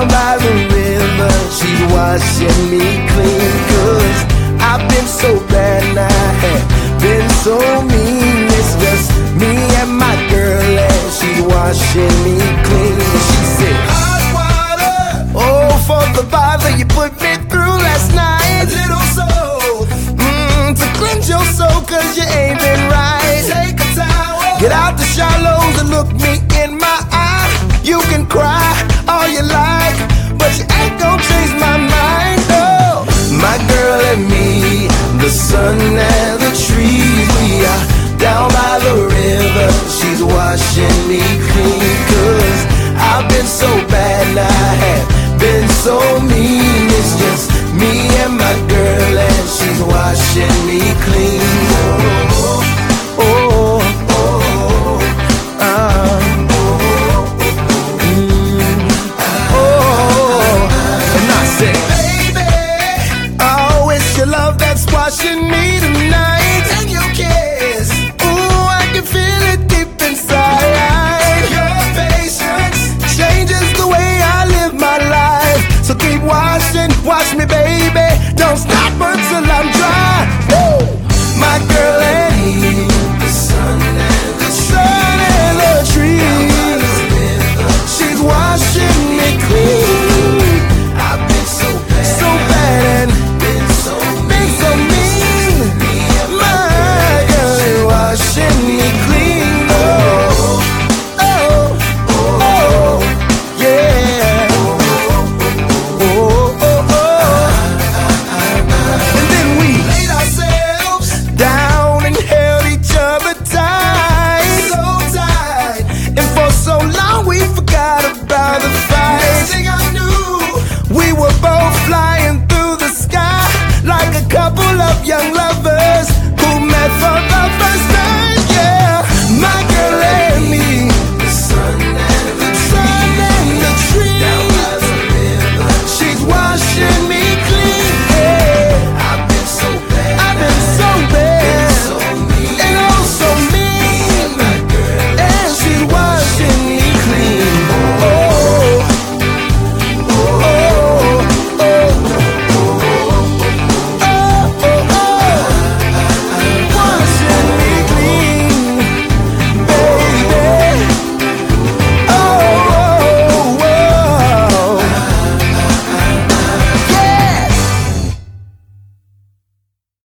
by the river, she's washing me clean. 'Cause I've been so bad and I have been so mean. It's just me and my girl and she's washing me clean. And she said, hot water, oh, for the bother you put me through last night. A little soul, to cleanse your soul 'cause you ain't been right. Take a towel, get out the shallows and look me in my eye. You can cry all you like, but you ain't gonna change my mind, no. My girl and me, the sun and the trees, we are down by the river, she's washing me clean. 'Cause I've been so bad and I have been so mean. It's just me and my girl and she's washing me